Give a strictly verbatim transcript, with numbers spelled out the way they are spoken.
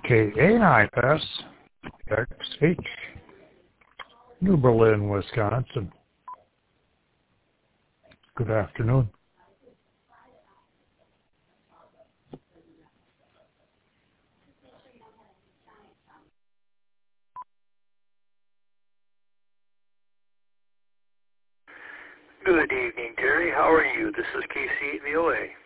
K A nine S X H, New Berlin, Wisconsin. Good afternoon. Good evening, Terry. How are you? This is K C eight V O A.